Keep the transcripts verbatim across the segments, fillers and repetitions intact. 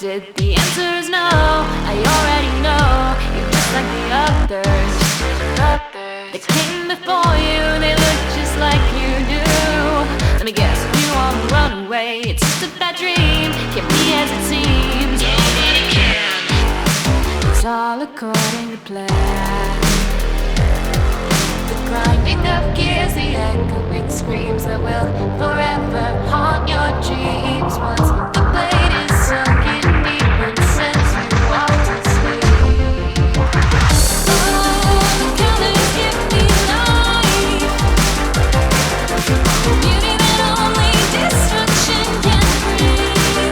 did? The answer is no. I already know you're just like the others. They came before you, they look just like you do. Let me guess, you want to run away. It's just a bad dream, can't be as it seems. Nobody can. It's all according to plan. The grinding of gears, the echoing screams that will forever haunt your dreams. Once the blade is sunk in deep and sends you off to sleep. Oh, the colors give me life, beauty that only destruction can bring.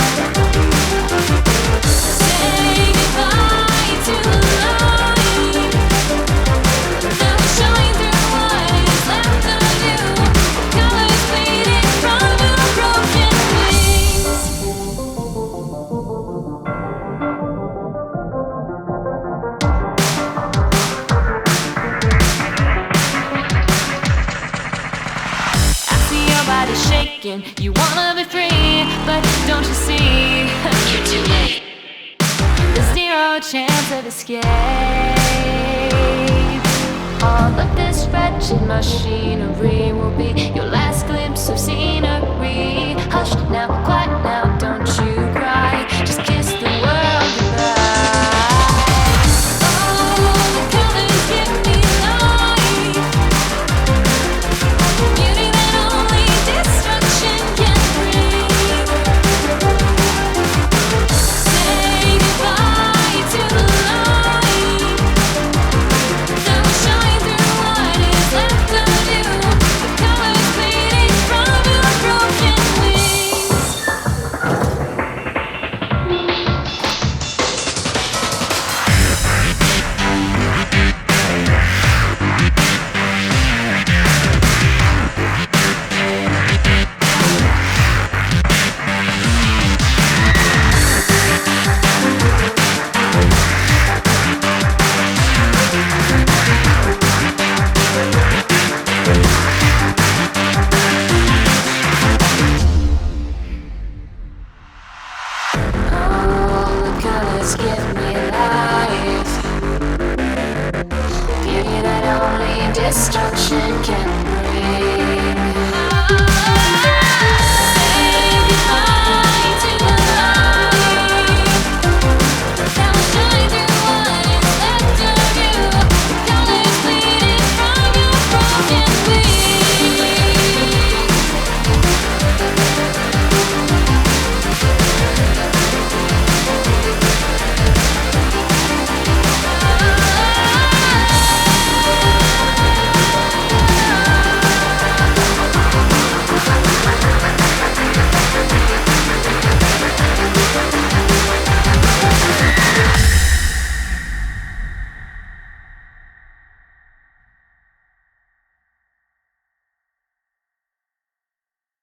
Say goodbye to the light, now showing through what is left of you. Colors fading from your broken wings. I see your body shaking, you wanna be free, but don't you see? You're too late. There's zero chance of escape. All of this wretched machinery will be your last glimpse of scenery. Hush now, quiet now, don't you cry. Just kiss the world goodbye. Oh, the colors give me life, beauty that only destruction can bring. Say goodbye to the light, now shine through what is left of you. The colors fading from your broken wings. All the colors give me life, beauty that only destruction can bring.